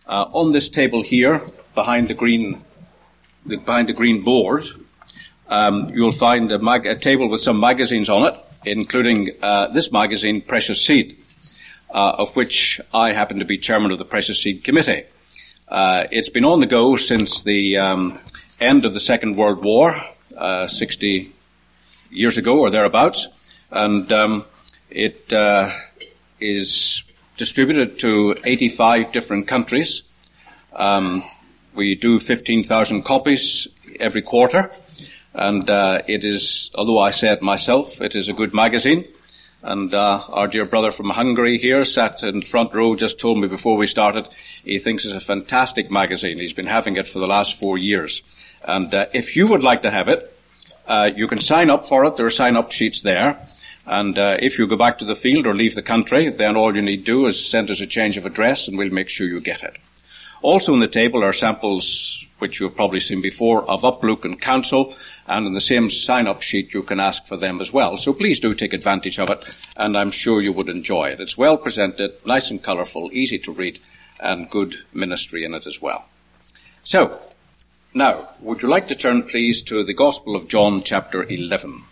On this table here, behind the green board, you'll find a table with some magazines on it, including this magazine, Precious Seed, of which I happen to be chairman of the Precious Seed Committee. It's been on the go since the end of the Second World War, 60 years ago or thereabouts, and it is distributed to 85 different countries. We do 15,000 copies every quarter, and it is, although I say it myself, it is a good magazine. And our dear brother from Hungary here sat in the front row, just told me before we started, he thinks it's a fantastic magazine. He's been having it for the last 4 years. And if you would like to have it, you can sign up for it. There are sign-up sheets there. And if you go back to the field or leave the country, then all you need to do is send us a change of address and we'll make sure you get it. Also on the table are samples, which you've probably seen before, of Uplook and Counsel, and in the same sign-up sheet you can ask for them as well. So please do take advantage of it, and I'm sure you would enjoy it. It's well presented, nice and colourful, easy to read, and good ministry in it as well. So, now, would you like to turn please to the Gospel of John chapter 11.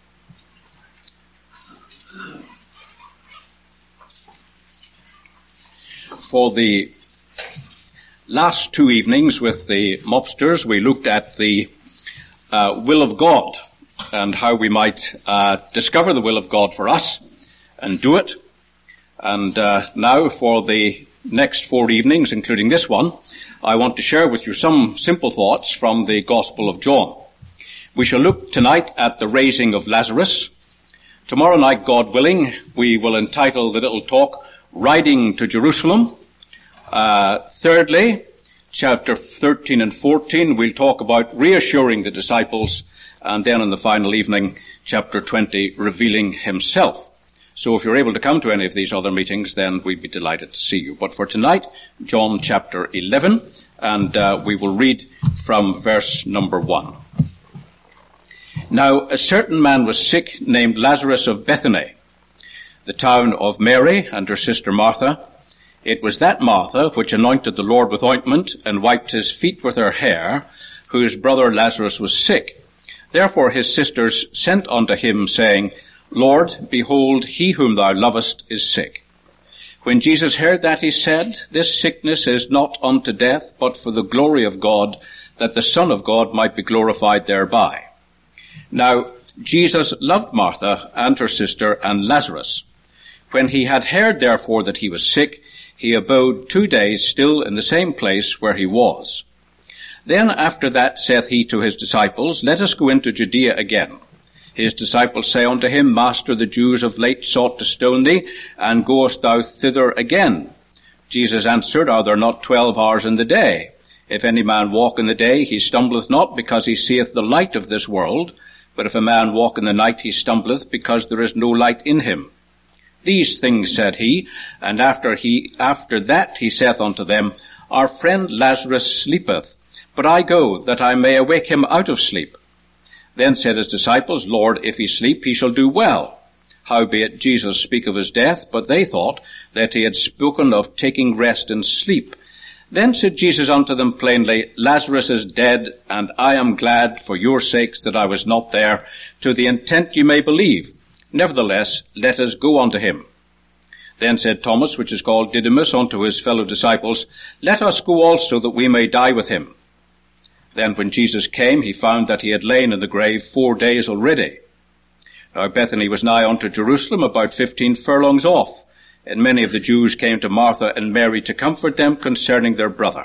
For the last 2 evenings with the mobsters, we looked at the will of God and how we might discover the will of God for us and do it. And now for the next 4 evenings, including this one, I want to share with you some simple thoughts from the Gospel of John. We shall look tonight at the raising of Lazarus. Tomorrow night, God willing, we will entitle the little talk, Riding to Jerusalem. Thirdly, chapter 13 and 14, we'll talk about reassuring the disciples, and then in the final evening, chapter 20, revealing himself. So if you're able to come to any of these other meetings, then we'd be delighted to see you. But for tonight, John chapter 11, and we will read from verse number 1. Now, a certain man was sick named Lazarus of Bethany, the town of Mary and her sister Martha. It was that Martha which anointed the Lord with ointment and wiped his feet with her hair, whose brother Lazarus was sick. Therefore his sisters sent unto him, saying, Lord, behold, he whom thou lovest is sick. When Jesus heard that, he said, This sickness is not unto death, but for the glory of God, that the Son of God might be glorified thereby. Now Jesus loved Martha and her sister and Lazarus. When he had heard therefore that he was sick, he abode 2 days still in the same place where he was. Then after that saith he to his disciples, Let us go into Judea again. His disciples say unto him, Master, the Jews of late sought to stone thee, and goest thou thither again? Jesus answered, Are there not 12 hours in the day? If any man walk in the day, he stumbleth not, because he seeth the light of this world. But if a man walk in the night, he stumbleth, because there is no light in him. These things said he, and after that he saith unto them, Our friend Lazarus sleepeth, but I go, that I may awake him out of sleep. Then said his disciples, Lord, if he sleep, he shall do well. Howbeit Jesus spake of his death, but they thought that he had spoken of taking rest and sleep. Then said Jesus unto them plainly, Lazarus is dead, and I am glad for your sakes that I was not there, to the intent you may believe. Nevertheless, let us go unto him. Then said Thomas, which is called Didymus, unto his fellow disciples, Let us go also, that we may die with him. Then when Jesus came, he found that he had lain in the grave 4 days already. Now Bethany was nigh unto Jerusalem, about 15 furlongs off, and many of the Jews came to Martha and Mary to comfort them concerning their brother.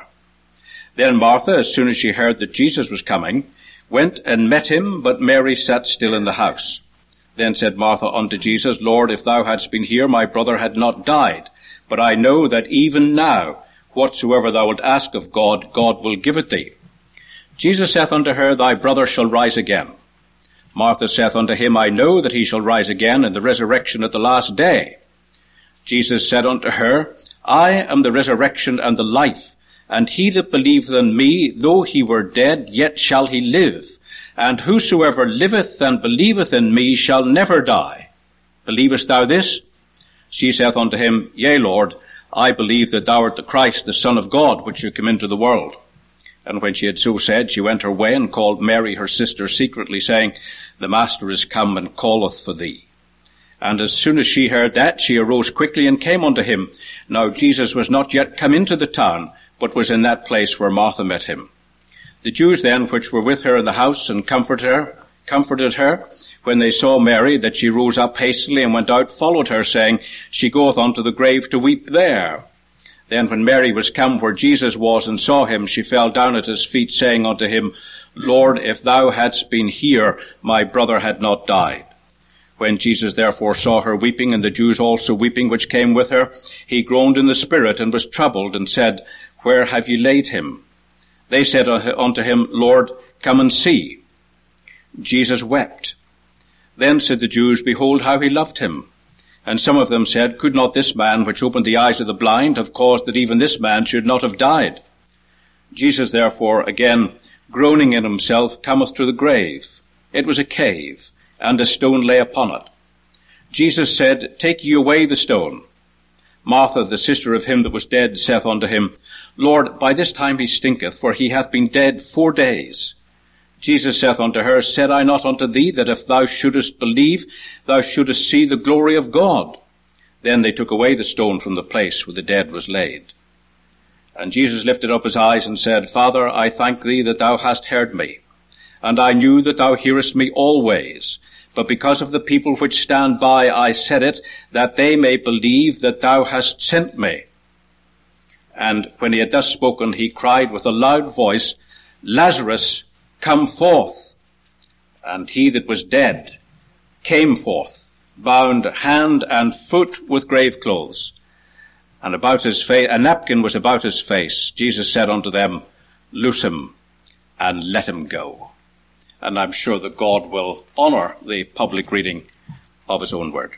Then Martha, as soon as she heard that Jesus was coming, went and met him, but Mary sat still in the house. Then said Martha unto Jesus, Lord, if thou hadst been here, my brother had not died. But I know that even now, whatsoever thou wilt ask of God, God will give it thee. Jesus saith unto her, Thy brother shall rise again. Martha saith unto him, I know that he shall rise again in the resurrection at the last day. Jesus said unto her, I am the resurrection and the life, and he that believeth in me, though he were dead, yet shall he live. And whosoever liveth and believeth in me shall never die. Believest thou this? She saith unto him, Yea, Lord, I believe that thou art the Christ, the Son of God, which should come into the world. And when she had so said, she went her way and called Mary her sister secretly, saying, The Master is come and calleth for thee. And as soon as she heard that, she arose quickly and came unto him. Now Jesus was not yet come into the town, but was in that place where Martha met him. The Jews then, which were with her in the house and comforted her, when they saw Mary, that she rose up hastily and went out, followed her, saying, She goeth unto the grave to weep there. Then when Mary was come where Jesus was and saw him, she fell down at his feet, saying unto him, Lord, if thou hadst been here, my brother had not died. When Jesus therefore saw her weeping, and the Jews also weeping which came with her, he groaned in the spirit and was troubled, and said, Where have ye laid him? They said unto him, Lord, come and see. Jesus wept. Then said the Jews, Behold how he loved him. And some of them said, Could not this man which opened the eyes of the blind have caused that even this man should not have died? Jesus therefore, again groaning in himself, cometh to the grave. It was a cave, and a stone lay upon it. Jesus said, Take ye away the stone. Martha, the sister of him that was dead, saith unto him, Lord, by this time he stinketh, for he hath been dead 4 days. Jesus saith unto her, Said I not unto thee that if thou shouldest believe, thou shouldest see the glory of God? Then they took away the stone from the place where the dead was laid. And Jesus lifted up his eyes and said, Father, I thank thee that thou hast heard me. And I knew that thou hearest me always. But because of the people which stand by, I said it, that they may believe that thou hast sent me. And when he had thus spoken, he cried with a loud voice, Lazarus, come forth. And he that was dead came forth, bound hand and foot with grave clothes, and about his face a napkin was about his face. Jesus said unto them, Loose him and let him go. And I'm sure that God will honor the public reading of his own word.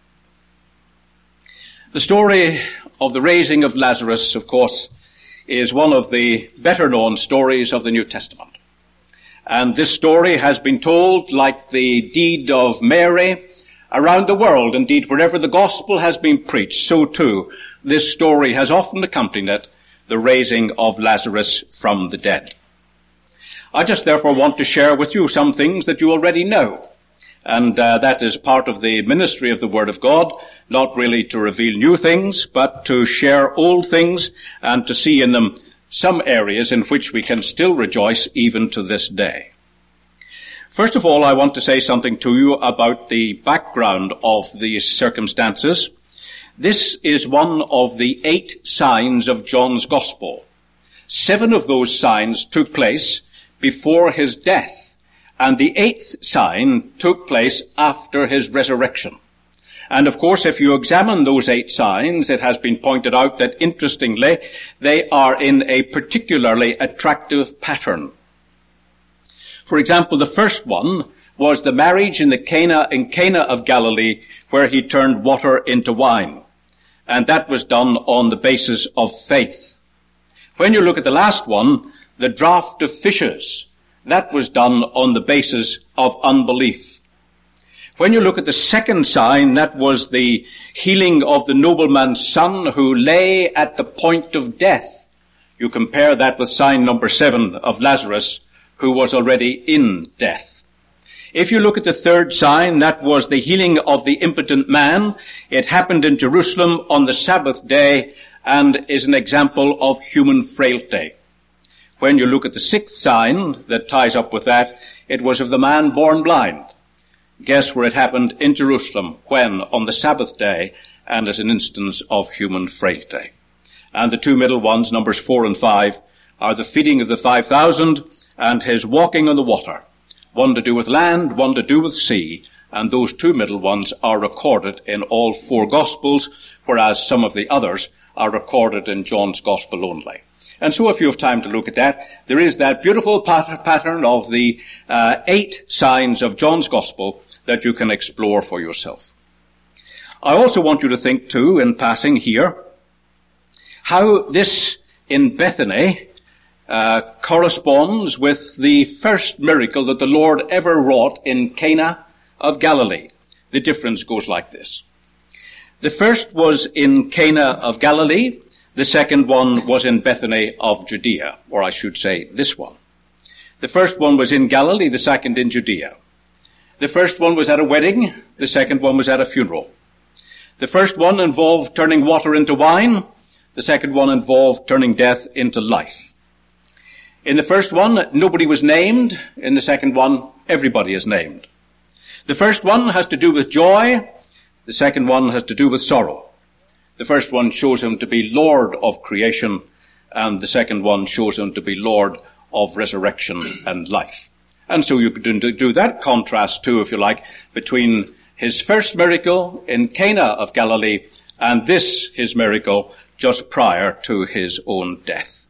The story of the raising of Lazarus, of course, is one of the better known stories of the New Testament. And this story has been told, like the deed of Mary, around the world. Indeed, wherever the gospel has been preached, so too this story has often accompanied it, the raising of Lazarus from the dead. I just therefore want to share with you some things that you already know. And that is part of the ministry of the Word of God, not really to reveal new things, but to share old things and to see in them some areas in which we can still rejoice even to this day. First of all, I want to say something to you about the background of these circumstances. This is one of the 8 signs of John's Gospel. 7 of those signs took place before his death, and the 8th sign took place after his resurrection. And of course, if you examine those 8 signs, it has been pointed out that, interestingly, they are in a particularly attractive pattern. For example, the first one was the marriage in Cana of Galilee, where he turned water into wine. And that was done on the basis of faith. When you look at the last one, the draught of fishes, that was done on the basis of unbelief. When you look at the second sign, that was the healing of the nobleman's son who lay at the point of death. You compare that with sign number 7 of Lazarus, who was already in death. If you look at the third sign, that was the healing of the impotent man. It happened in Jerusalem on the Sabbath day and is an example of human frailty. When you look at the 6th sign that ties up with that, it was of the man born blind. Guess where it happened? In Jerusalem. When? On the Sabbath day, and as an instance of human frailty. And the 2 middle ones, numbers 4 and 5, are the feeding of the 5,000 and his walking on the water. One to do with land, one to do with sea, and those 2 middle ones are recorded in all 4 Gospels, whereas some of the others are recorded in John's Gospel only. And so if you have time to look at that, there is that beautiful pattern of the 8 signs of John's Gospel that you can explore for yourself. I also want you to think too, in passing here, how this in Bethany corresponds with the first miracle that the Lord ever wrought in Cana of Galilee. The difference goes like this. The first was in Cana of Galilee. The second one was in Bethany of Judea, or I should say this one. The first one was in Galilee, the second in Judea. The first one was at a wedding, the second one was at a funeral. The first one involved turning water into wine, the second one involved turning death into life. In the first one, nobody was named. In the second one, everybody is named. The first one has to do with joy, the second one has to do with sorrow. The first one shows him to be Lord of creation, and the second one shows him to be Lord of resurrection and life. And so you could do that contrast too, if you like, between his first miracle in Cana of Galilee and this, his miracle, just prior to his own death.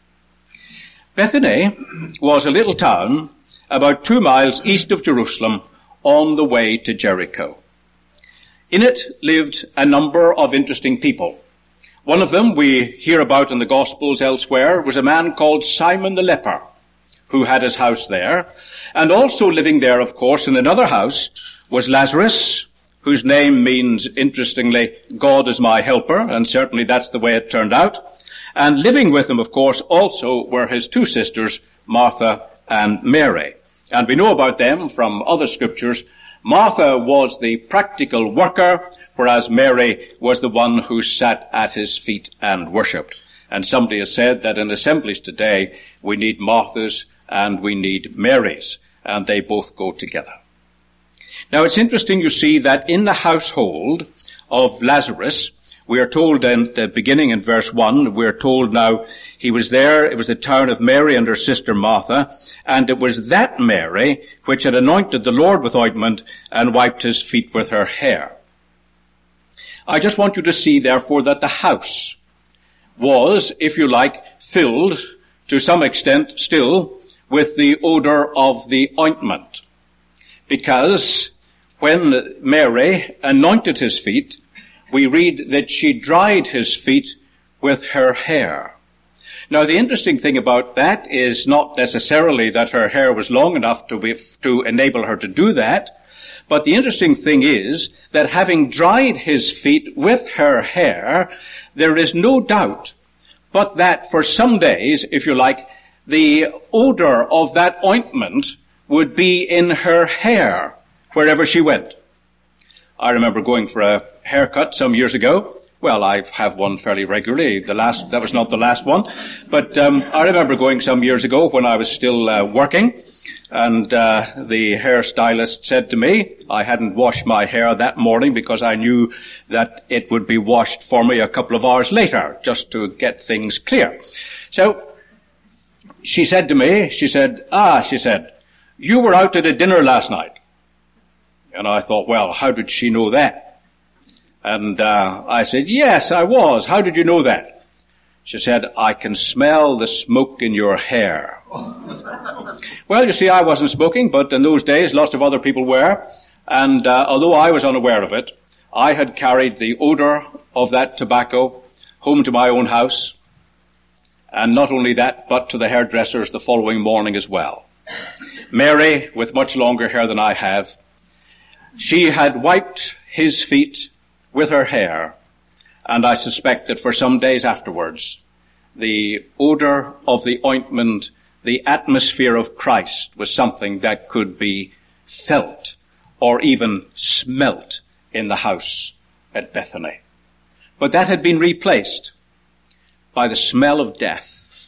Bethany was a little town about 2 miles east of Jerusalem on the way to Jericho. In it lived a number of interesting people. One of them we hear about in the Gospels elsewhere was a man called Simon the leper, who had his house there. And also living there, of course, in another house was Lazarus, whose name means, interestingly, God is my helper, and certainly that's the way it turned out. And living with him, of course, also were his 2 sisters, Martha and Mary. And we know about them from other scriptures. Martha was the practical worker, whereas Mary was the one who sat at his feet and worshipped. And somebody has said that in assemblies today, we need Marthas and we need Marys, and they both go together. Now it's interesting, you see, that in the household of Lazarus, we are told in the beginning in verse 1, we are told now he was there, it was the town of Mary and her sister Martha, and it was that Mary which had anointed the Lord with ointment and wiped his feet with her hair. I just want you to see, therefore, that the house was, if you like, filled to some extent still with the odor of the ointment. Because when Mary anointed his feet, we read that she dried his feet with her hair. Now, the interesting thing about that is not necessarily that her hair was long enough to enable her to do that, but the interesting thing is that having dried his feet with her hair, there is no doubt but that for some days, if you like, the odor of that ointment would be in her hair wherever she went. I remember going for a haircut some years ago. Well, I have one fairly regularly. That was not the last one. But I remember going some years ago when I was still working, and the hairstylist said to me, I hadn't washed my hair that morning because I knew that it would be washed for me a couple of hours later, just to get things clear. So she said to me, she said, you were out at a dinner last night. And I thought, well, how did she know that? And I said, yes, I was. How did you know that? She said, I can smell the smoke in your hair. Well, you see, I wasn't smoking, but in those days, lots of other people were. And although I was unaware of it, I had carried the odor of that tobacco home to my own house. And not only that, but to the hairdressers the following morning as well. Mary, with much longer hair than I have, she had wiped his feet with her hair, and I suspect that for some days afterwards, the odor of the ointment, the atmosphere of Christ, was something that could be felt or even smelt in the house at Bethany. But that had been replaced by the smell of death.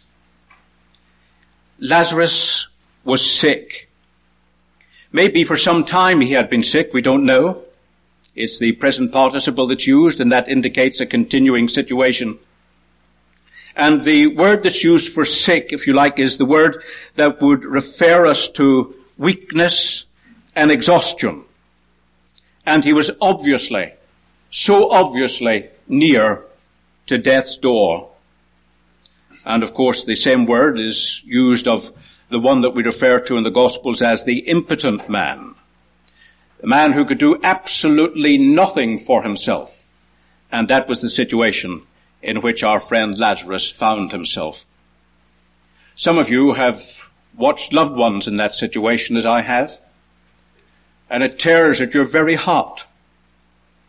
Lazarus was sick. Maybe for some time he had been sick, we don't know. It's the present participle that's used, and that indicates a continuing situation. And the word that's used for sick, if you like, is the word that would refer us to weakness and exhaustion. And he was so obviously near to death's door. And of course the same word is used of the one that we refer to in the Gospels as the impotent man. A man who could do absolutely nothing for himself. And that was the situation in which our friend Lazarus found himself. Some of you have watched loved ones in that situation, as I have, and it tears at your very heart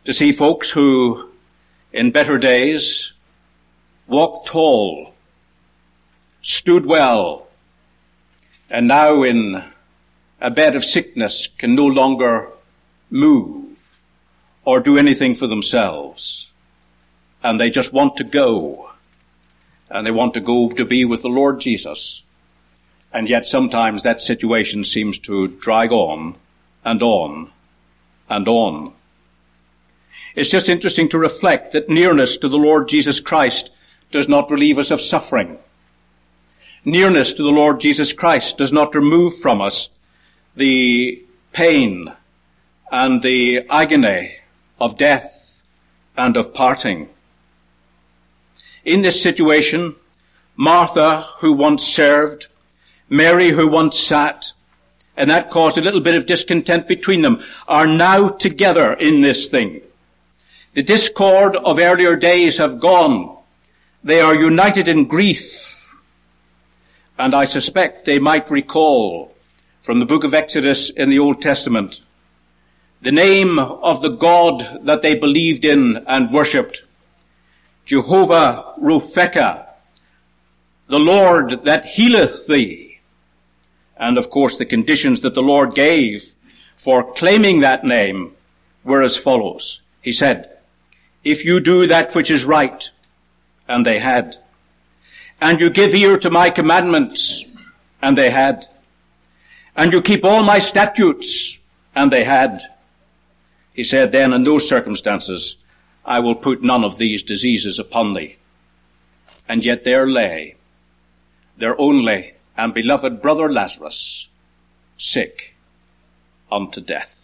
to see folks who, in better days, walked tall, stood well, and now in a bed of sickness can no longer move or do anything for themselves. And they just want to go. And they want to go to be with the Lord Jesus. And yet sometimes that situation seems to drag on and on and on. It's just interesting to reflect that nearness to the Lord Jesus Christ does not relieve us of suffering. Nearness to the Lord Jesus Christ does not remove from us the pain and the agony of death and of parting. In this situation, Martha, who once served, Mary, who once sat, and that caused a little bit of discontent between them, are now together in this thing. The discord of earlier days have gone. They are united in grief. And I suspect they might recall from the book of Exodus in the Old Testament the name of the God that they believed in and worshipped, Jehovah Rophekah, the Lord that healeth thee. And of course the conditions that the Lord gave for claiming that name were as follows. He said, if you do that which is right, and they had, and you give ear to my commandments, and they had, and you keep all my statutes, and they had, he said, then in those circumstances I will put none of these diseases upon thee. And yet there lay their only and beloved brother Lazarus, sick unto death.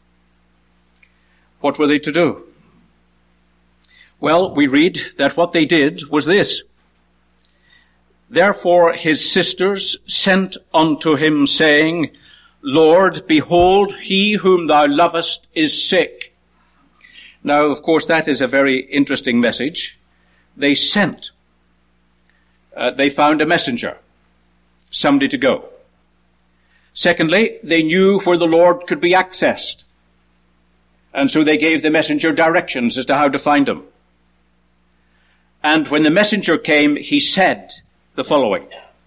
What were they to do? Well, we read that what they did was this. Therefore his sisters sent unto him, saying, Lord, behold, he whom thou lovest is sick. Now, of course, that is a very interesting message. They sent. They found a messenger, somebody to go. Secondly, they knew where the Lord could be accessed. And so they gave the messenger directions as to how to find him. And when the messenger came, he said the following.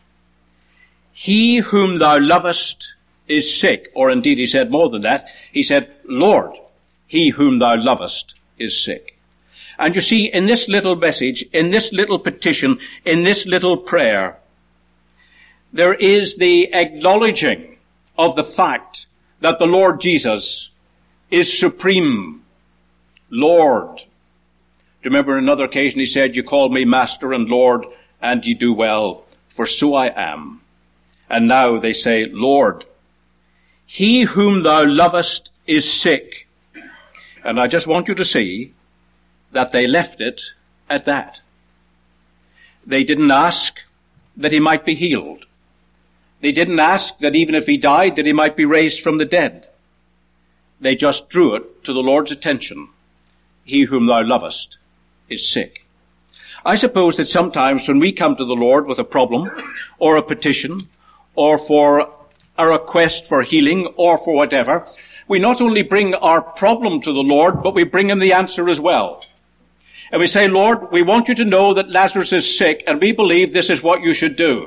He whom thou lovest is sick. Or indeed, he said more than that. He said, Lord, he whom thou lovest is sick. And you see, in this little message, in this little petition, in this little prayer, there is the acknowledging of the fact that the Lord Jesus is supreme Lord. Do you remember on another occasion he said, you call me Master and Lord, and ye do well, for so I am. And now they say, Lord, he whom thou lovest is sick. And I just want you to see that they left it at that. They didn't ask that he might be healed. They didn't ask that even if he died, that he might be raised from the dead. They just drew it to the Lord's attention. He whom thou lovest is sick. I suppose that sometimes when we come to the Lord with a problem or a petition or for a request for healing or for whatever, we not only bring our problem to the Lord, but we bring him the answer as well. And we say, Lord, we want you to know that Lazarus is sick, and we believe this is what you should do.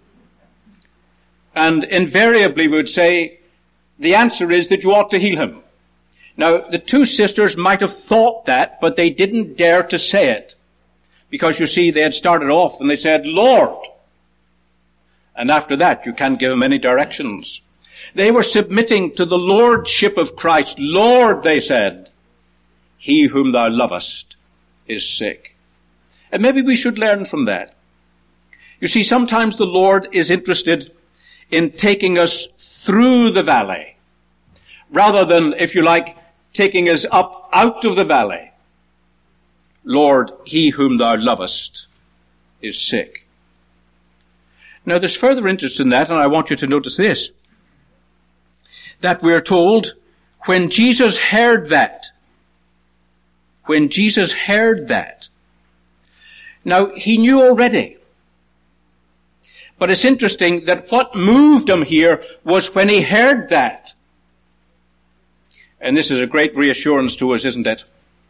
And invariably we would say, the answer is that you ought to heal him. Now, the two sisters might have thought that, but they didn't dare to say it. Because you see, they had started off and they said, Lord. And after that, you can't give them any directions. They were submitting to the lordship of Christ. Lord, they said, he whom thou lovest is sick. And maybe we should learn from that. You see, sometimes the Lord is interested in taking us through the valley, rather than, if you like, taking us up out of the valley. Lord, he whom thou lovest is sick. Now there's further interest in that, and I want you to notice this. That we're told, when Jesus heard that, now he knew already. But it's interesting that what moved him here was when he heard that. And this is a great reassurance to us, isn't it?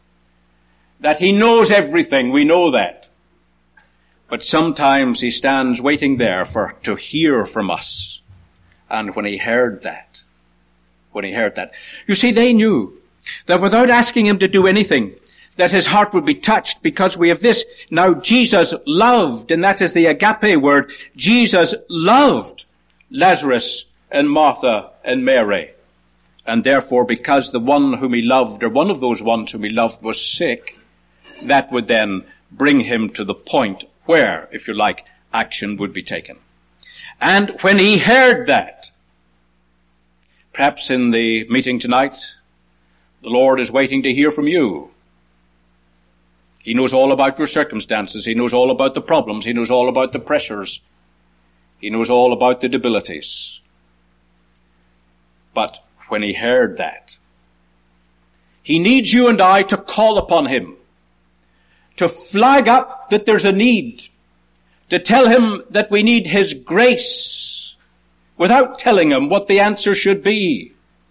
that he knows everything. We know that. But sometimes he stands waiting there to hear from us. And when he heard that, you see, they knew that without asking him to do anything, that his heart would be touched, because we have this. Now Jesus loved, and that is the agape word. Jesus loved Lazarus and Martha and Mary. And therefore, because the one whom he loved, or one of those ones whom he loved, was sick, that would then bring him to the point where, if you like, action would be taken. And when he heard that, perhaps in the meeting tonight, the Lord is waiting to hear from you. He knows all about your circumstances. He knows all about the problems. He knows all about the pressures. He knows all about the debilities. But when he heard that, he needs you and I to call upon him, to flag up that there's a need, to tell him that we need his grace, without telling him what the answer should be.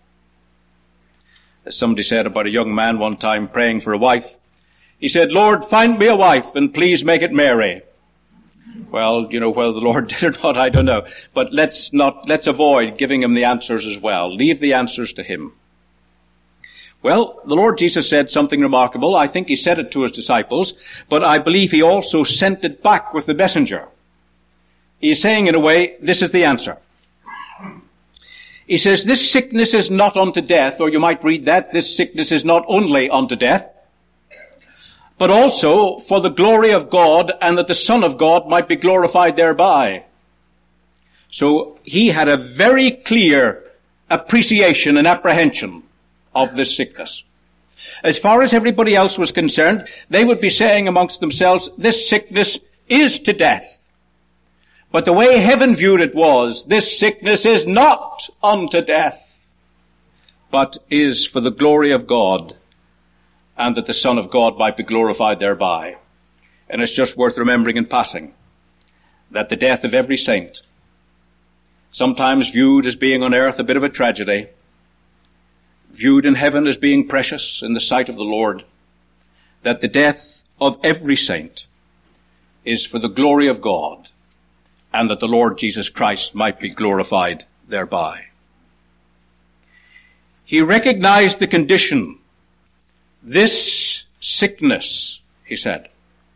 As somebody said about a young man one time praying for a wife, he said, "Lord, find me a wife and please make it Mary." Well, whether the Lord did or not, I don't know. But let's avoid giving him the answers as well. Leave the answers to him. Well, the Lord Jesus said something remarkable. I think he said it to his disciples, but I believe he also sent it back with the messenger. He's saying, in a way, this is the answer. He says, this sickness is not unto death, or you might read that, this sickness is not only unto death, but also for the glory of God, and that the Son of God might be glorified thereby. So he had a very clear appreciation and apprehension of this sickness. As far as everybody else was concerned, they would be saying amongst themselves, this sickness is to death. But the way heaven viewed it was, this sickness is not unto death, but is for the glory of God, and that the Son of God might be glorified thereby. And it's just worth remembering in passing that the death of every saint, sometimes viewed as being on earth a bit of a tragedy, viewed in heaven as being precious in the sight of the Lord, that the death of every saint is for the glory of God, and that the Lord Jesus Christ might be glorified thereby. He recognized the condition. This sickness, he said.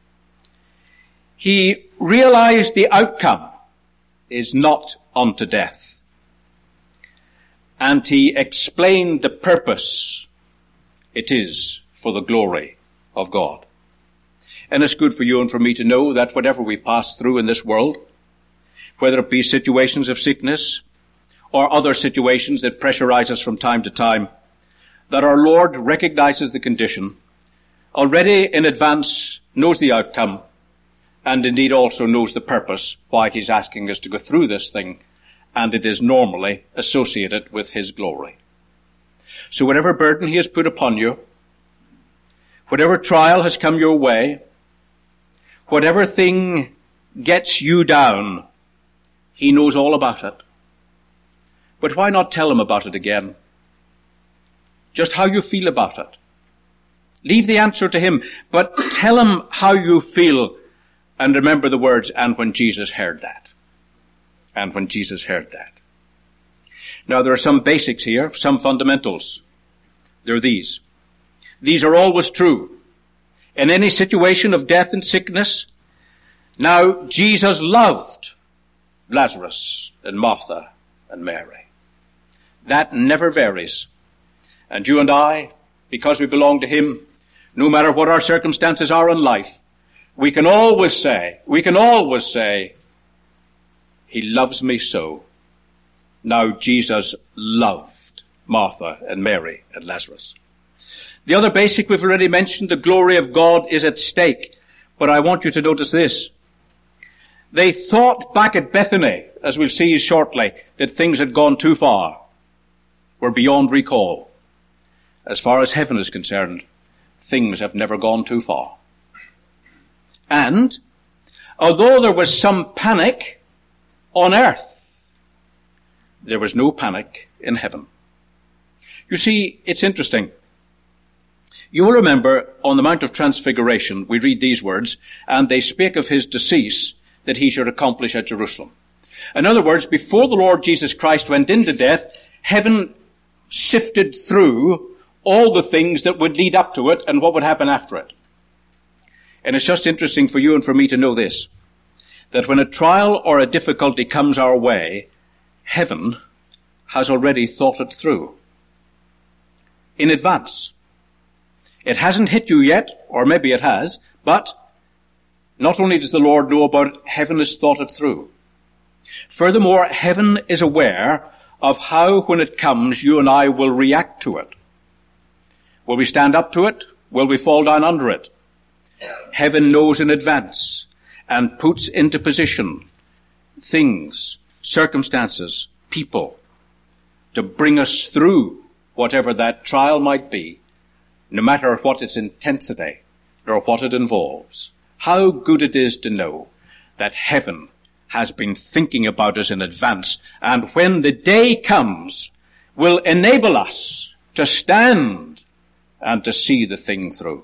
He realized the outcome is not unto death. And he explained the purpose. It is for the glory of God. And it's good for you and for me to know that whatever we pass through in this world, whether it be situations of sickness or other situations that pressurize us from time to time, that our Lord recognizes the condition, already in advance knows the outcome, and indeed also knows the purpose why he's asking us to go through this thing, and it is normally associated with his glory. So whatever burden he has put upon you, whatever trial has come your way, whatever thing gets you down, he knows all about it. But why not tell him about it again? Just how you feel about it. Leave the answer to him, but tell him how you feel, and remember the words, and when Jesus heard that. And when Jesus heard that. Now there are some basics here, some fundamentals. They're these. These are always true. In any situation of death and sickness, now Jesus loved Lazarus and Martha and Mary. That never varies. And you and I, because we belong to him, no matter what our circumstances are in life, we can always say, he loves me so. Now Jesus loved Martha and Mary and Lazarus. The other basic we've already mentioned, the glory of God is at stake. But I want you to notice this. They thought back at Bethany, as we'll see shortly, that things had gone too far, were beyond recall. As far as heaven is concerned, things have never gone too far. And, although there was some panic on earth, there was no panic in heaven. You see, it's interesting. You will remember on the Mount of Transfiguration, we read these words, and they spake of his decease that he should accomplish at Jerusalem. In other words, before the Lord Jesus Christ went into death, heaven sifted through all the things that would lead up to it and what would happen after it. And it's just interesting for you and for me to know this, that when a trial or a difficulty comes our way, heaven has already thought it through in advance. It hasn't hit you yet, or maybe it has, but not only does the Lord know about it, heaven has thought it through. Furthermore, heaven is aware of how, when it comes, you and I will react to it. Will we stand up to it? Will we fall down under it? Heaven knows in advance and puts into position things, circumstances, people to bring us through whatever that trial might be, no matter what its intensity or what it involves. How good it is to know that heaven has been thinking about us in advance, and when the day comes, will enable us to stand and to see the thing through.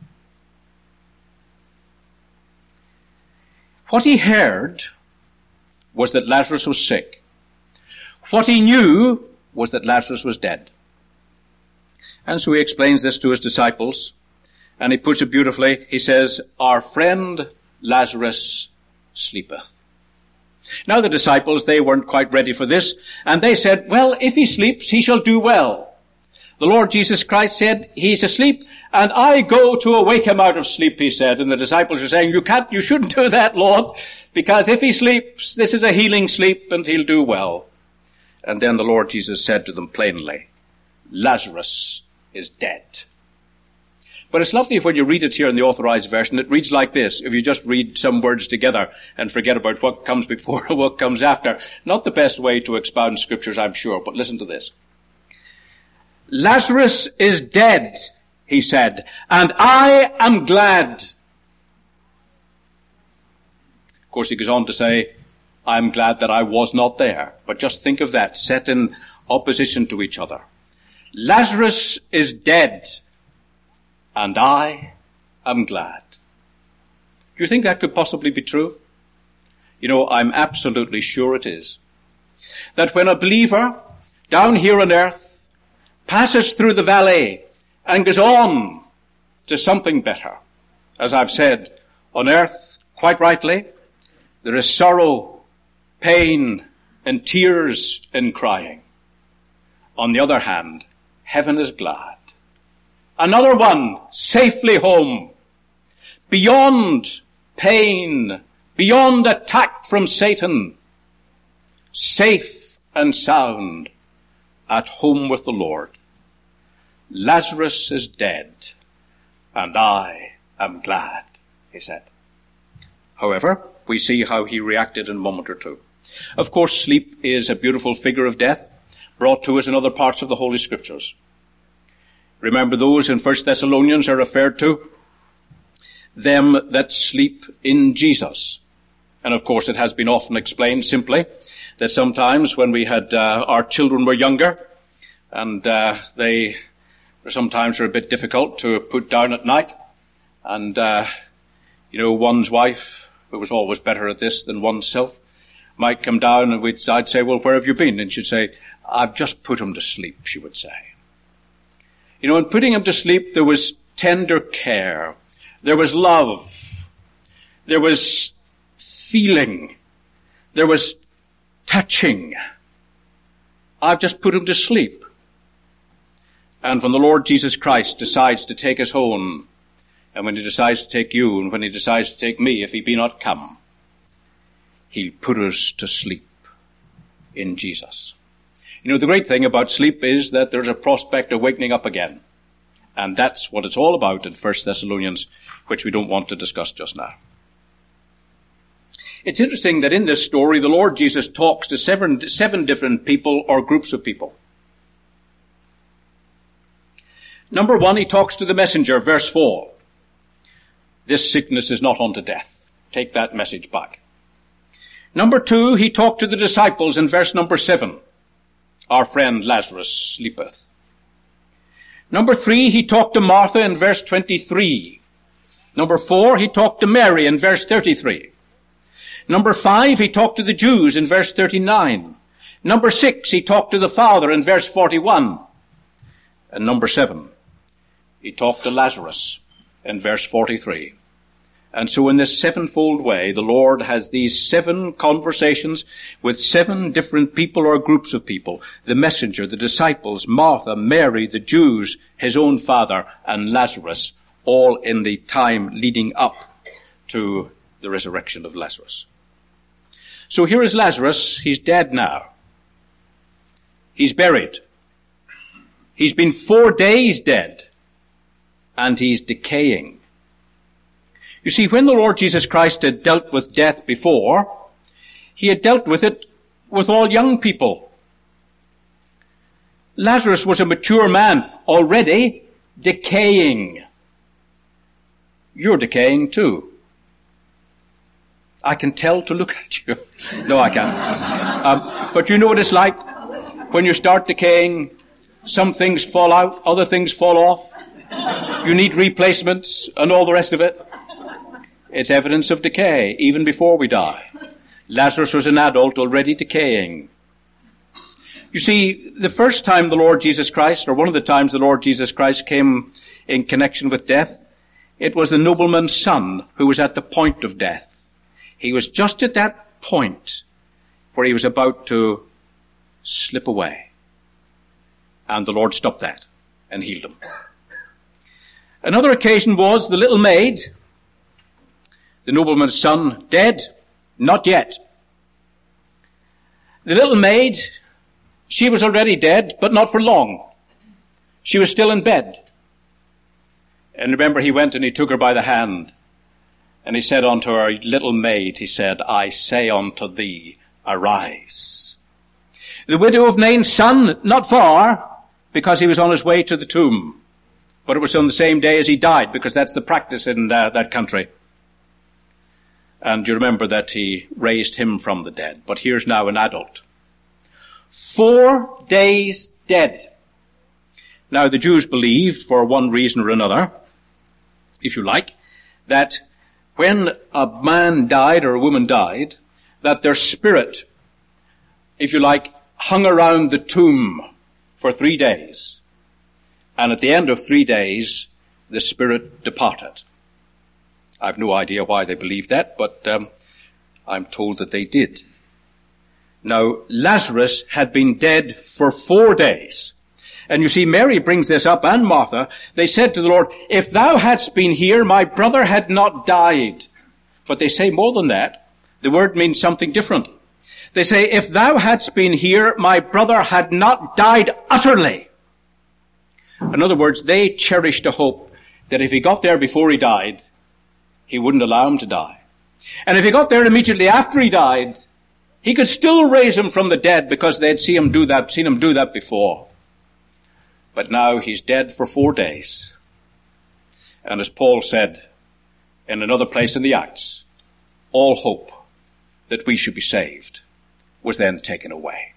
What he heard was that Lazarus was sick. What he knew was that Lazarus was dead. And so he explains this to his disciples, and he puts it beautifully. He says, "Our friend Lazarus sleepeth." Now the disciples, they weren't quite ready for this, and they said, "Well, if he sleeps, he shall do well." The Lord Jesus Christ said, "He's asleep, and I go to awake him out of sleep," he said. And the disciples are saying, you shouldn't do that, Lord, because if he sleeps, this is a healing sleep, and he'll do well." And then the Lord Jesus said to them plainly, "Lazarus is dead." But it's lovely when you read it here in the Authorized Version. It reads like this, if you just read some words together and forget about what comes before or what comes after. Not the best way to expound scriptures, I'm sure, but listen to this. "Lazarus is dead," he said, "and I am glad." Of course, he goes on to say, "I'm glad that I was not there." But just think of that, set in opposition to each other. Lazarus is dead, and I am glad. Do you think that could possibly be true? You know, I'm absolutely sure it is. That when a believer down here on earth passes through the valley and goes on to something better, as I've said, on earth, quite rightly, there is sorrow, pain, and tears and crying. On the other hand, heaven is glad. Another one safely home, beyond pain, beyond attack from Satan, safe and sound, at home with the Lord. Lazarus is dead, and I am glad, he said. However, we see how he reacted in a moment or two. Of course, sleep is a beautiful figure of death, brought to us in other parts of the Holy Scriptures. Remember, those in 1 Thessalonians are referred to, them that sleep in Jesus. And of course, it has been often explained simply that sometimes when we had our children were younger, and they sometimes are a bit difficult to put down at night, and one's wife, who was always better at this than oneself, might come down and I'd say, "Well, where have you been?" And she'd say, "I've just put him to sleep," she would say. You know, in putting him to sleep, there was tender care. There was love. There was feeling. There was touching. I've just put him to sleep. And when the Lord Jesus Christ decides to take us home, and when he decides to take you, and when he decides to take me, if he be not come, he'll put us to sleep in Jesus. You know, the great thing about sleep is that there's a prospect of waking up again. And that's what it's all about in 1 Thessalonians, which we don't want to discuss just now. It's interesting that in this story, the Lord Jesus talks to seven different people or groups of people. Number one, he talks to the messenger, verse 4. "This sickness is not unto death." Take that message back. Number two, he talked to the disciples in verse number 7. "Our friend Lazarus sleepeth." Number 3, he talked to Martha in verse 23. Number 4, he talked to Mary in verse 33. Number 5, he talked to the Jews in verse 39. Number 6, he talked to the Father in verse 41. And number 7, he talked to Lazarus in verse 43. And so in this sevenfold way, the Lord has these 7 conversations with 7 different people or groups of people. The messenger, the disciples, Martha, Mary, the Jews, his own father, and Lazarus, all in the time leading up to the resurrection of Lazarus. So here is Lazarus. He's dead now. He's buried. He's been 4 days dead. And he's decaying. You see, when the Lord Jesus Christ had dealt with death before, he had dealt with it with all young people. Lazarus was a mature man, already decaying. You're decaying too. I can tell to look at you. No, I can't. But you know what it's like? When you start decaying, some things fall out, other things fall off. You need replacements and all the rest of it. It's evidence of decay, even before we die. Lazarus was an adult already decaying. You see, the first time the Lord Jesus Christ, or one of the times the Lord Jesus Christ came in connection with death, it was the nobleman's son who was at the point of death. He was just at that point where he was about to slip away. And the Lord stopped that and healed him. Another occasion was the little maid, the nobleman's son, dead? Not yet. The little maid, she was already dead, but not for long. She was still in bed. And remember, he went and he took her by the hand. And he said unto her, little maid, he said, I say unto thee, arise. The widow of Nain's son, not far, because he was on his way to the tomb. But it was on the same day as he died, because that's the practice in that country. And you remember that he raised him from the dead. But here's now an adult. 4 days dead. Now the Jews believed, for one reason or another, if you like, that when a man died or a woman died, that their spirit, if you like, hung around the tomb for 3 days. And at the end of 3 days, the spirit departed. I've no idea why they believed that, but I'm told that they did. Now, Lazarus had been dead for 4 days. And you see, Mary brings this up, and Martha. They said to the Lord, if thou hadst been here, my brother had not died. But they say more than that. The word means something different. They say, if thou hadst been here, my brother had not died utterly. In other words, they cherished a hope that if he got there before he died, he wouldn't allow him to die. And if he got there immediately after he died, he could still raise him from the dead because they'd seen him do that before. But now he's dead for 4 days. And as Paul said in another place in the Acts, all hope that we should be saved was then taken away.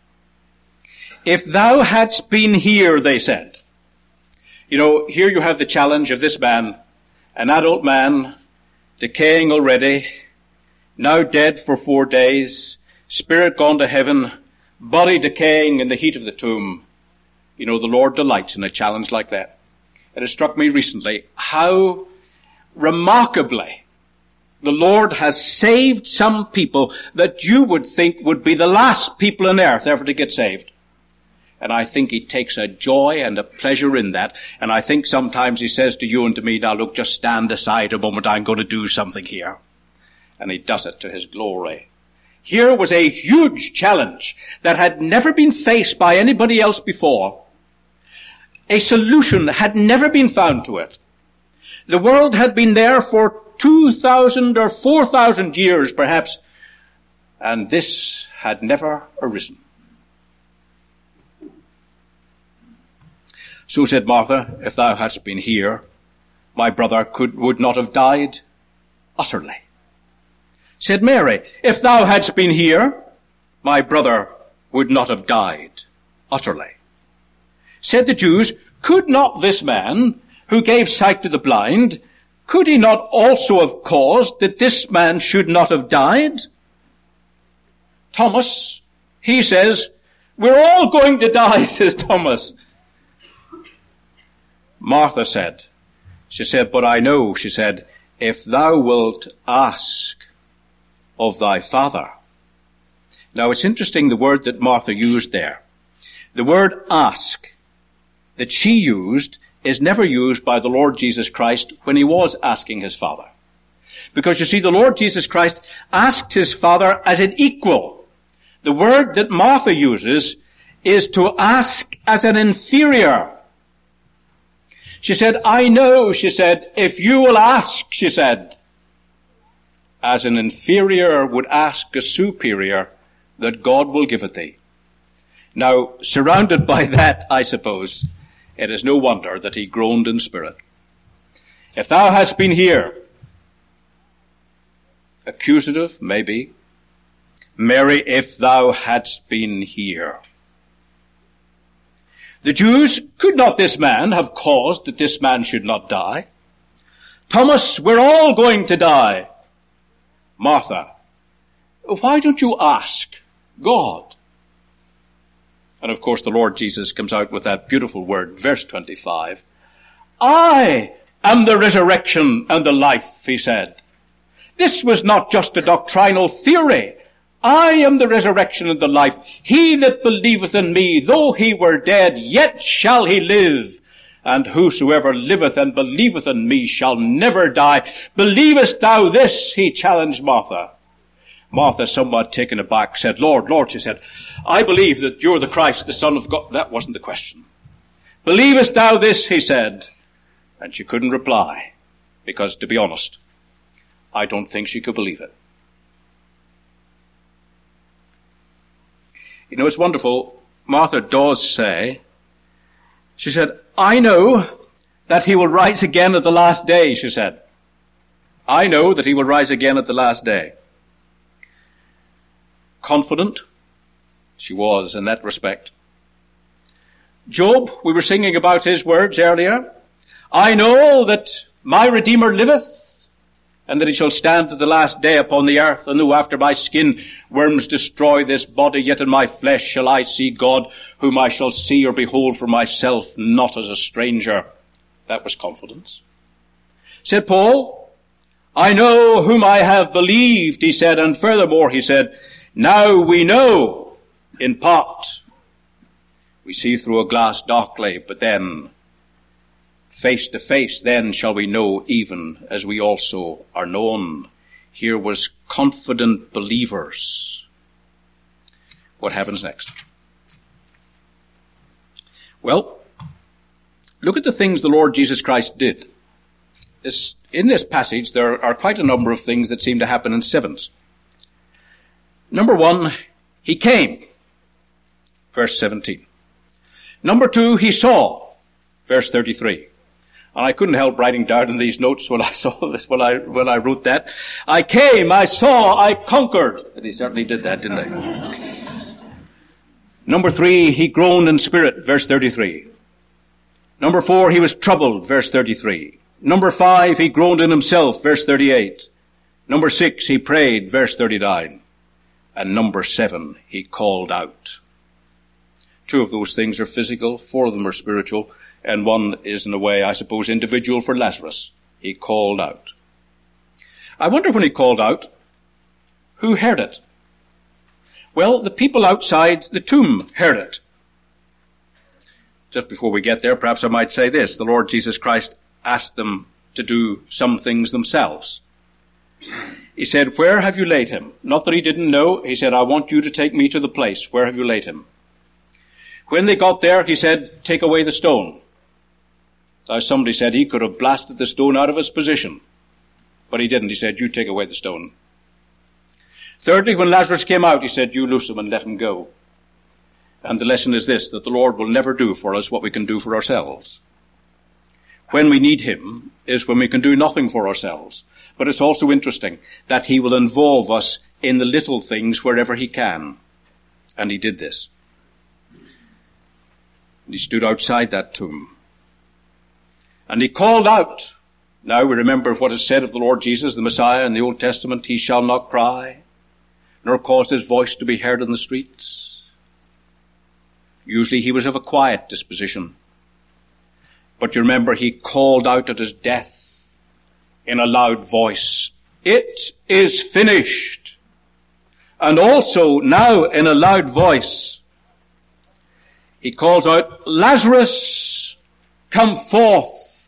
If thou hadst been here, they said. You know, here you have the challenge of this man, an adult man, decaying already, now dead for 4 days, spirit gone to heaven, body decaying in the heat of the tomb. You know, the Lord delights in a challenge like that. It has struck me recently how remarkably the Lord has saved some people that you would think would be the last people on earth ever to get saved. And I think he takes a joy and a pleasure in that. And I think sometimes he says to you and to me, now look, just stand aside a moment, I'm going to do something here. And he does it to his glory. Here was a huge challenge that had never been faced by anybody else before. A solution had never been found to it. The world had been there for 2,000 or 4,000 years perhaps, and this had never arisen. So said Martha, if thou hadst been here, my brother would not have died utterly. Said Mary, if thou hadst been here, my brother would not have died utterly. Said the Jews, could not this man who gave sight to the blind, could he not also have caused that this man should not have died? Thomas, he says, we're all going to die, says Thomas. Martha said, she said, but I know, she said, if thou wilt ask of thy Father. Now it's interesting the word that Martha used there. The word ask that she used is never used by the Lord Jesus Christ when he was asking his Father. Because you see, the Lord Jesus Christ asked his Father as an equal. The word that Martha uses is to ask as an inferior. She said, I know, she said, if you will ask, she said, as an inferior would ask a superior, that God will give it thee. Now, surrounded by that, I suppose, it is no wonder that he groaned in spirit. If thou hast been here, accusative, maybe. Mary, if thou hadst been here. The Jews, could not this man have caused that this man should not die? Thomas, we're all going to die. Martha, why don't you ask God? And of course the Lord Jesus comes out with that beautiful word, verse 25. I am the resurrection and the life, he said. This was not just a doctrinal theory. I am the resurrection and the life. He that believeth in me, though he were dead, yet shall he live. And whosoever liveth and believeth in me shall never die. Believest thou this? He challenged Martha. Martha, somewhat taken aback, said, Lord, Lord, she said, I believe that you're the Christ, the Son of God. That wasn't the question. Believest thou this? He said. And she couldn't reply, because to be honest, I don't think she could believe it. You know, it's wonderful. Martha does say, she said, I know that he will rise again at the last day, she said. I know that he will rise again at the last day. Confident, she was in that respect. Job, we were singing about his words earlier. I know that my Redeemer liveth, and that he shall stand at the last day upon the earth, and though after my skin worms destroy this body, yet in my flesh shall I see God, whom I shall see or behold for myself, not as a stranger. That was confidence. Said Paul, I know whom I have believed, he said, and furthermore, he said, now we know in part. We see through a glass darkly, but then face to face, then shall we know even as we also are known. Here was confident believers. What happens next? Well, look at the things the Lord Jesus Christ did. In this passage, there are quite a number of things that seem to happen in sevens. Number one, he came, verse 17. Number two, he saw, verse 33. And I couldn't help writing down in these notes when I saw this, when I wrote that. I came, I saw, I conquered. And he certainly did that, didn't he? Number three, he groaned in spirit, verse 33. Number four, he was troubled, verse 33. Number five, he groaned in himself, verse 38. Number six, he prayed, verse 39. And number seven, he called out. Two of those things are physical, four of them are spiritual, and one is in a way, I suppose, individual for Lazarus. He called out. I wonder when he called out, who heard it? Well, the people outside the tomb heard it. Just before we get there, perhaps I might say this. The Lord Jesus Christ asked them to do some things themselves. He said, where have you laid him? Not that he didn't know. He said, I want you to take me to the place. Where have you laid him? When they got there, he said, take away the stone. Now somebody said he could have blasted the stone out of its position. But he didn't. He said, you take away the stone. Thirdly, when Lazarus came out, he said, you loose him and let him go. And the lesson is this, that the Lord will never do for us what we can do for ourselves. When we need him is when we can do nothing for ourselves. But it's also interesting that he will involve us in the little things wherever he can. And he did this. And he stood outside that tomb. And he called out. Now we remember what is said of the Lord Jesus, the Messiah, in the Old Testament. He shall not cry, nor cause his voice to be heard in the streets. Usually he was of a quiet disposition. But you remember he called out at his death in a loud voice, "It is finished." And also now in a loud voice, he calls out, "Lazarus, come forth."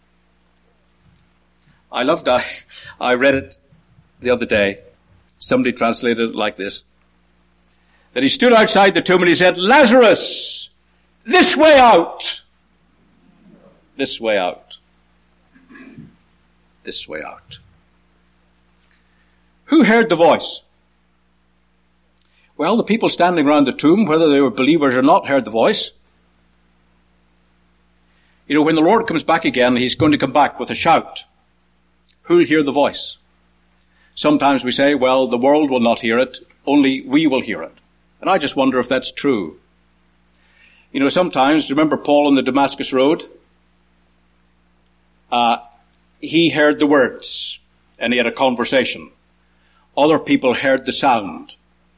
I loved that. I read it the other day. Somebody translated it like this. That he stood outside the tomb and he said, "Lazarus, this way out." This way out. This way out. Who heard the voice? Well, the people standing around the tomb, whether they were believers or not, heard the voice. You know, when the Lord comes back again, he's going to come back with a shout. Who'll hear the voice? Sometimes we say, well, the world will not hear it, only we will hear it. And I just wonder if that's true. You know, sometimes, remember Paul on the Damascus Road? He heard the words, and he had a conversation. Other people heard the sound.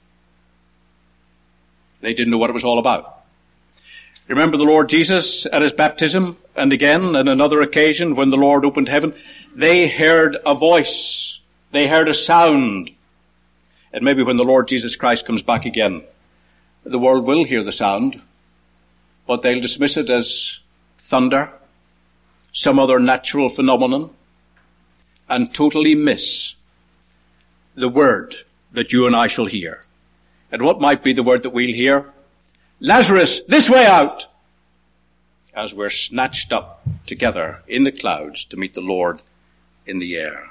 They didn't know what it was all about. Remember the Lord Jesus at his baptism, and again on another occasion when the Lord opened heaven? They heard a voice. They heard a sound. And maybe when the Lord Jesus Christ comes back again, the world will hear the sound, but they'll dismiss it as thunder, some other natural phenomenon, and totally miss the word that you and I shall hear. And what might be the word that we'll hear? Lazarus, this way out! As we're snatched up together in the clouds to meet the Lord in the air.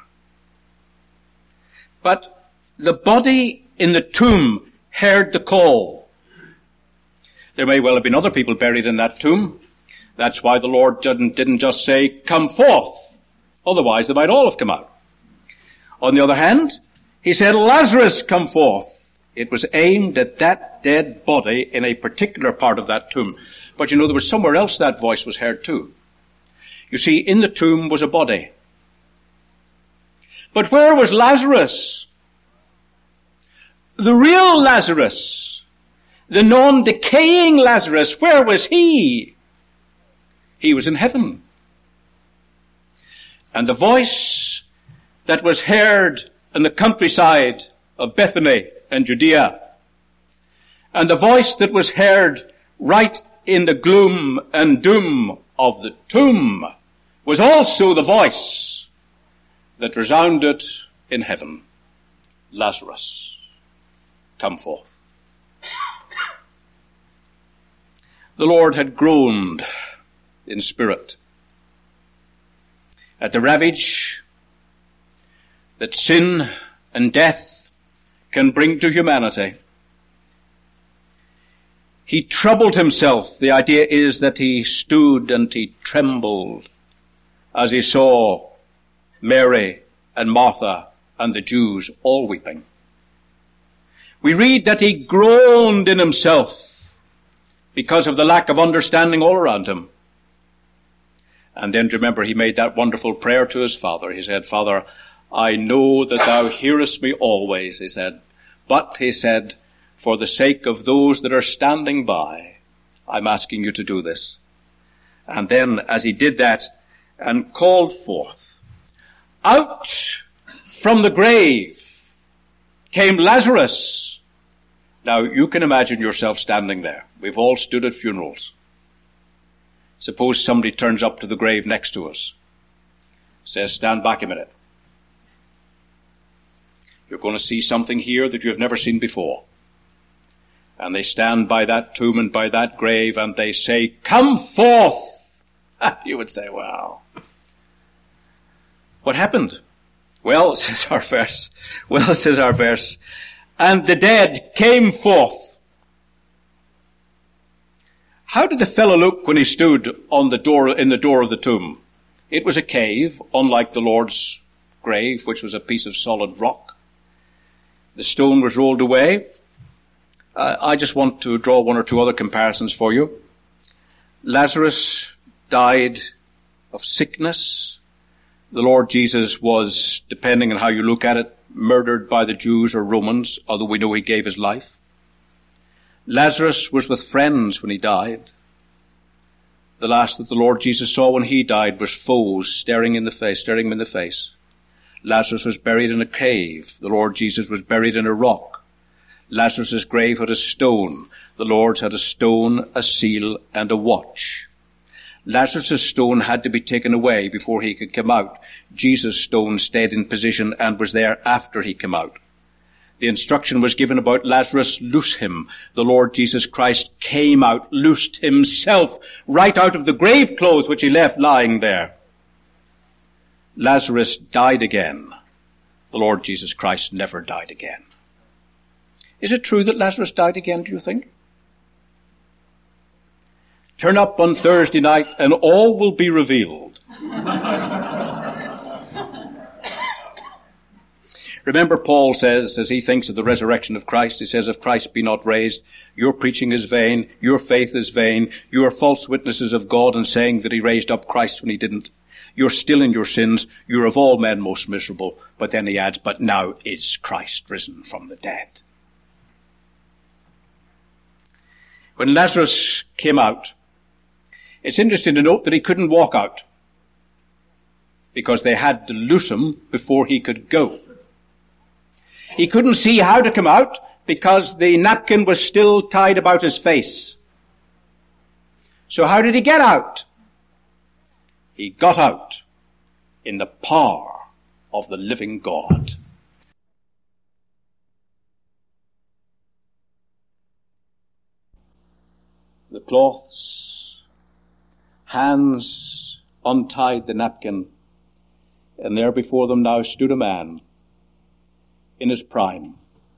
But the body in the tomb heard the call. There may well have been other people buried in that tomb. That's why the Lord didn't just say, "Come forth." Otherwise, they might all have come out. On the other hand, he said, "Lazarus, come forth." It was aimed at that dead body in a particular part of that tomb. But you know, there was somewhere else that voice was heard too. You see, in the tomb was a body. But where was Lazarus? The real Lazarus. The non-decaying Lazarus. Where was he? He was in heaven. And the voice that was heard in the countryside of Bethany and Judea, and the voice that was heard right in the gloom and doom of the tomb, was also the voice that resounded in heaven. Lazarus, come forth. The Lord had groaned in spirit at the ravage that sin and death can bring to humanity. He troubled himself. The idea is that he stood and he trembled as he saw Mary and Martha and the Jews all weeping. We read that he groaned in himself because of the lack of understanding all around him. And then remember, he made that wonderful prayer to his Father. He said, "Father, I know that thou hearest me always," he said. "But," he said, "for the sake of those that are standing by, I'm asking you to do this." And then as he did that and called forth, out from the grave came Lazarus. Now you can imagine yourself standing there. We've all stood at funerals. Suppose somebody turns up to the grave next to us, says, "Stand back a minute. You're going to see something here that you've never seen before." And they stand by that tomb and by that grave and they say, "Come forth." You would say, "Wow, what happened?" Well, says our verse, "And the dead came forth." How did the fellow look when he stood on the door, in the door of the tomb? It was a cave, unlike the Lord's grave, which was a piece of solid rock. The stone was rolled away. I just want to draw one or two other comparisons for you. Lazarus died of sickness. The Lord Jesus was, depending on how you look at it, murdered by the Jews or Romans, although we know he gave his life. Lazarus was with friends when he died. The last that the Lord Jesus saw when he died was foes staring him in the face. Lazarus was buried in a cave. The Lord Jesus was buried in a rock. Lazarus' grave had a stone. The Lord's had a stone, a seal, and a watch. Lazarus' stone had to be taken away before he could come out. Jesus' stone stayed in position and was there after he came out. The instruction was given about Lazarus, loose him. The Lord Jesus Christ came out, loosed himself right out of the grave clothes which he left lying there. Lazarus died again. The Lord Jesus Christ never died again. Is it true that Lazarus died again, do you think? Turn up on Thursday night and all will be revealed. Remember, Paul says, as he thinks of the resurrection of Christ, he says, if Christ be not raised, your preaching is vain, your faith is vain, you are false witnesses of God in saying that he raised up Christ when he didn't. You're still in your sins, you're of all men most miserable. But then he adds, but now is Christ risen from the dead. When Lazarus came out, it's interesting to note that he couldn't walk out because they had to loose him before he could go. He couldn't see how to come out because the napkin was still tied about his face. So how did he get out? He got out in the power of the living God. The cloths, hands untied the napkin, and there before them now stood a man in his prime.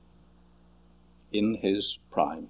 In his prime.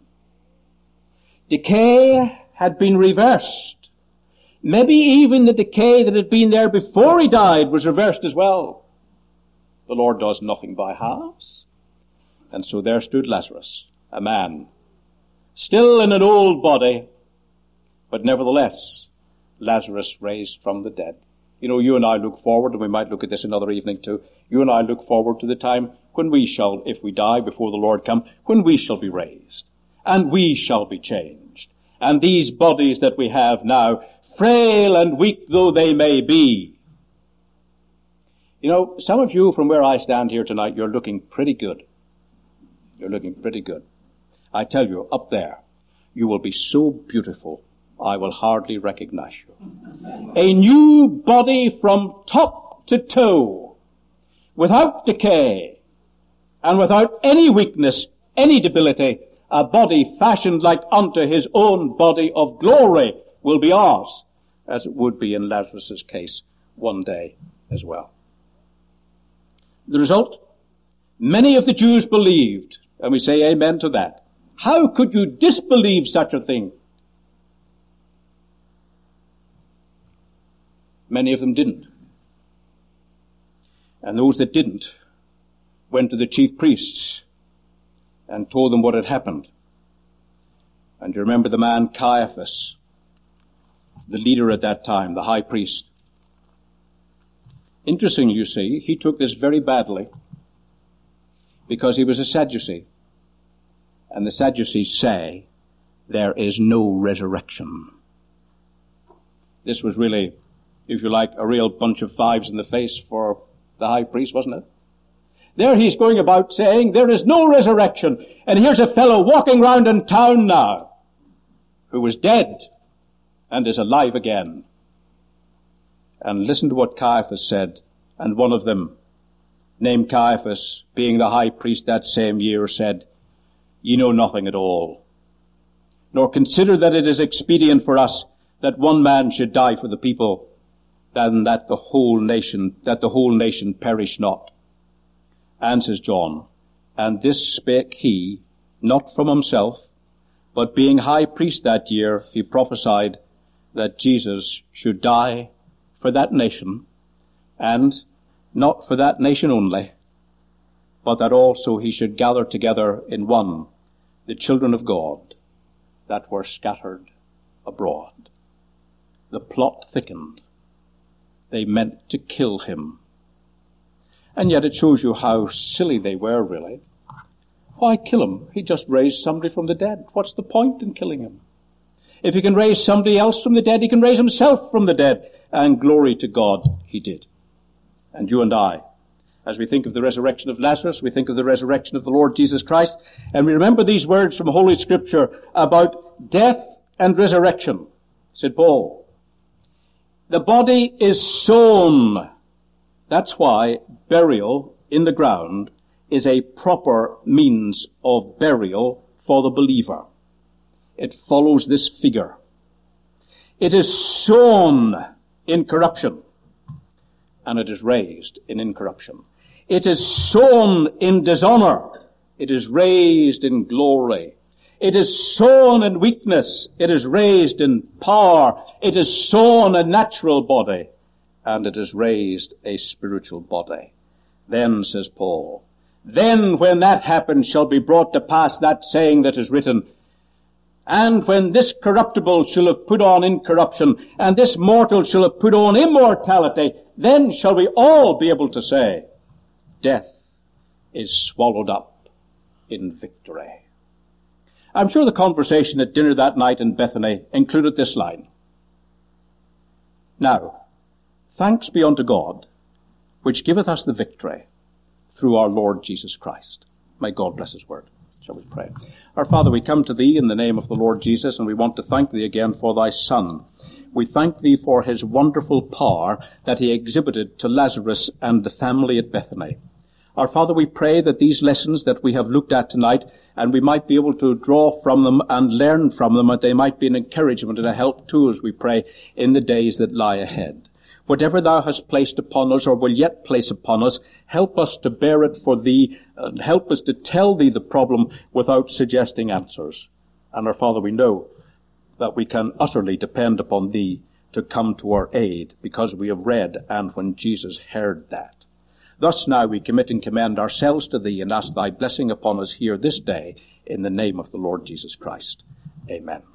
Decay had been reversed. Maybe even the decay that had been there before he died was reversed as well. The Lord does nothing by halves. And so there stood Lazarus, a man, still in an old body, but nevertheless, Lazarus raised from the dead. You know, you and I look forward, and we might look at this another evening too, you and I look forward to the time when we shall, if we die before the Lord come, when we shall be raised, and we shall be changed. And these bodies that we have now, frail and weak though they may be. You know, some of you from where I stand here tonight, you're looking pretty good. You're looking pretty good. I tell you, up there, you will be so beautiful, I will hardly recognize you. A new body from top to toe, without decay, and without any weakness, any debility, a body fashioned like unto his own body of glory will be ours, as it would be in Lazarus' case one day as well. The result? Many of the Jews believed, and we say amen to that. How could you disbelieve such a thing? Many of them didn't. And those that didn't went to the chief priests and told them what had happened. And you remember the man Caiaphas, the leader at that time, the high priest. Interesting, you see, he took this very badly because he was a Sadducee. And the Sadducees say there is no resurrection. This was really, if you like, a real bunch of fives in the face for the high priest, wasn't it? There he's going about saying there is no resurrection. And here's a fellow walking round in town now who was dead and is alive again. And listen to what Caiaphas said. And one of them, named Caiaphas, being the high priest that same year, said, "Ye know nothing at all, nor consider that it is expedient for us that one man should die for the people, than that the whole nation perish not." And says John, "And this spake he, not from himself, but being high priest that year, he prophesied that Jesus should die for that nation, and not for that nation only, but that also he should gather together in one the children of God that were scattered abroad." the plot thickened. They meant to kill him. And yet it shows you how silly they were, really. Why kill him? He just raised somebody from the dead. What's the point in killing him? If he can raise somebody else from the dead, he can raise himself from the dead. And glory to God, he did. And you and I, as we think of the resurrection of Lazarus, we think of the resurrection of the Lord Jesus Christ, and we remember these words from Holy Scripture about death and resurrection. Said Paul, the body is sown. That's why burial in the ground is a proper means of burial for the believer. It follows this figure. It is sown in corruption, and it is raised in incorruption. It is sown in dishonor. It is raised in glory. It is sown in weakness. It is raised in power. It is sown a natural body, and it is raised a spiritual body. Then, says Paul, then when that happens shall be brought to pass that saying that is written, and when this corruptible shall have put on incorruption, and this mortal shall have put on immortality, then shall we all be able to say, death is swallowed up in victory. I'm sure the conversation at dinner that night in Bethany included this line. Now, thanks be unto God, which giveth us the victory through our Lord Jesus Christ. May God bless his word. Shall we pray? Our Father, we come to thee in the name of the Lord Jesus, and we want to thank thee again for thy Son. We thank thee for his wonderful power that he exhibited to Lazarus and the family at Bethany. Our Father, we pray that these lessons that we have looked at tonight, and we might be able to draw from them and learn from them, that they might be an encouragement and a help to us, we pray, in the days that lie ahead. Whatever thou hast placed upon us or will yet place upon us, help us to bear it for thee, and help us to tell thee the problem without suggesting answers. And our Father, we know that we can utterly depend upon thee to come to our aid, because we have read, and when Jesus heard that. Thus now we commit and commend ourselves to thee and ask thy blessing upon us here this day in the name of the Lord Jesus Christ. Amen.